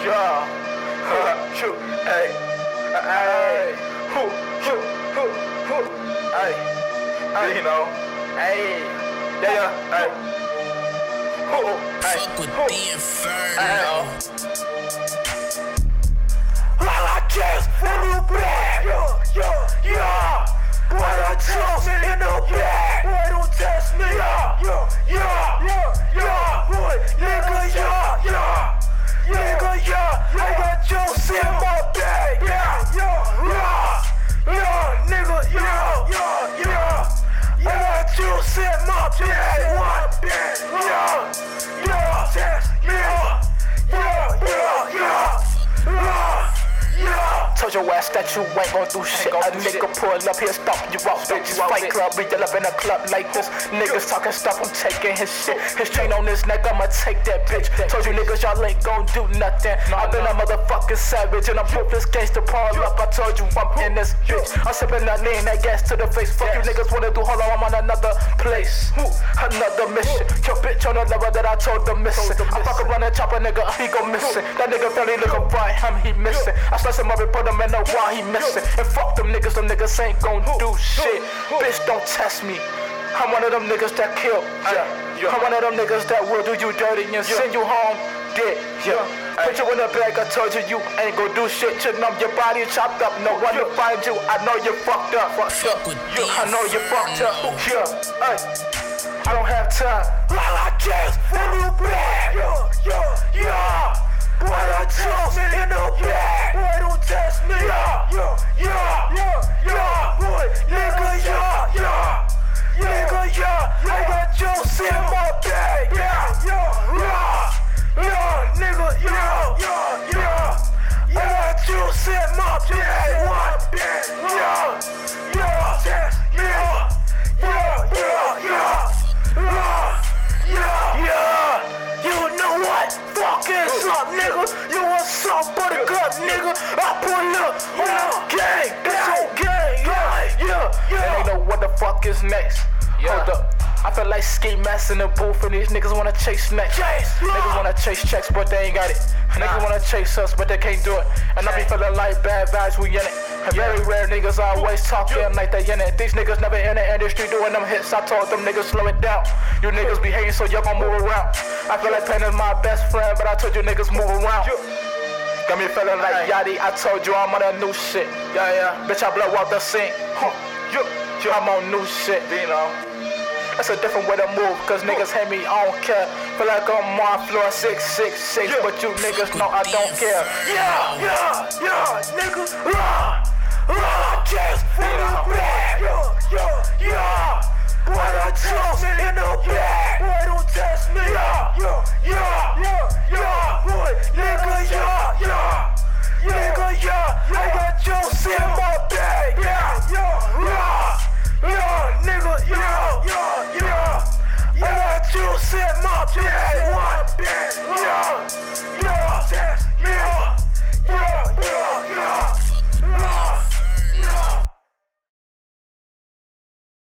Yeah. Shoot. Hey. Hey. Who. Hey. Hey. You know. Hey. Yeah. Hey. Who. Hey. Fuck with the Inferno. I just in the bag. Yeah. Boy, I just in the bag. Boy, don't test me. Yeah. Boy, nigga, yeah. Nigga, yeah. I got juice in my bag. Yeah. Nigga, yeah. I got juice in my bag. Told your ass that you ain't gon' do shit. A nigga pull up here, stomp you out, bitches. Fight club, we all up in a club like this. Niggas talking stuff, I'm taking his shit. His chain on his neck, I'ma take that bitch. Told you niggas y'all ain't gon' do nothing. I been a motherfucking savage and I'm ruthless gangster pull up. I told you I'm in this bitch. I'm sipping that lean, that gas to the face. Fuck you niggas wanna do, hold on, I'm on another place. Another mission. Your bitch on the level that I told them missing. I fuck around and chop a nigga, he go missing. That nigga family looking right, he missing. I slice him up and put him in the why he missing. And fuck them niggas ain't gon' do shit. Bitch, don't test me. I'm one of them niggas that kill. I'm one of them niggas that will do you dirty and send you home dead. Put you in the bag, I told you ain't gon' do shit. You know your body chopped up, no one to find you. I know you fucked up. I know you fucked up. I don't have time. I just in the bag. Boy, I just in the bag. Boy, don't test me. Boy, nigga, nigga, I got juice in my bag. Nigga, I got juice in my You know what? Fuck is up, nigga. You want some buttercup, nigga? I pull up on the gang. It's on gang. And they know what the fuck is next. Hold up. I feel like Ski Mask in the booth and these niggas wanna chase next. Niggas wanna chase checks, but they ain't got it. Niggas wanna chase us, but they can't do it. And I be feeling like bad vibes, we in it. And very rare niggas always talking like they in it. These niggas never in the industry doing them hits. I told them niggas slow it down. You niggas be hating, so y'all gon' move around. I feel like Pain is my best friend, but I told you niggas move around. Got me feeling like Yachty, I told you I'm on that new shit. Bitch, I blow out the scene. I'm on new shit, you know. That's a different way to move, cause niggas hate me, I don't care. Feel like I'm on floor 666, but you niggas know I don't care. Nigga, just in the bag.